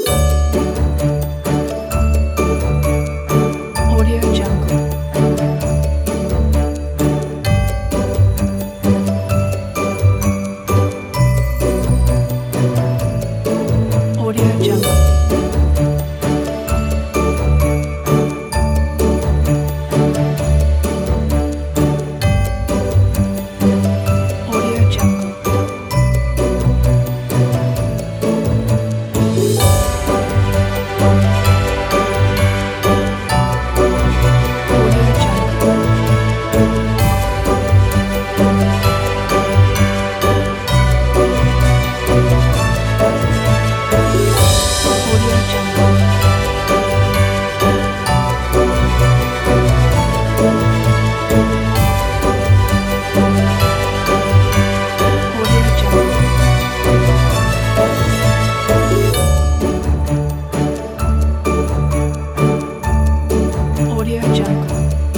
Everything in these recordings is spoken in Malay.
Audio Jungle. Audio Jungle. Audio Jungle. Audio Jungle. Audio Jungle. Audio Jungle. Audio Jungle.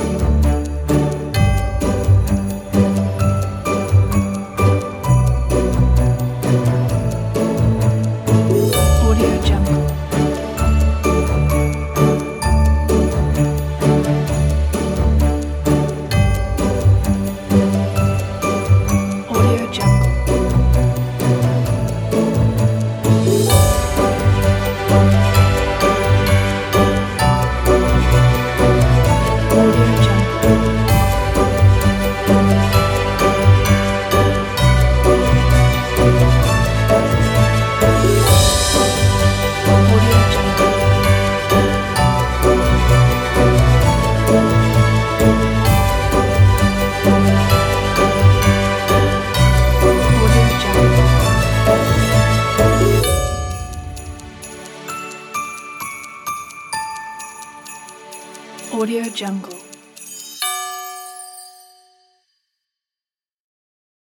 Audio Jungle. Audio Jungle. Audio Jungle. Audio Jungle. Audio Jungle. Audio Jungle.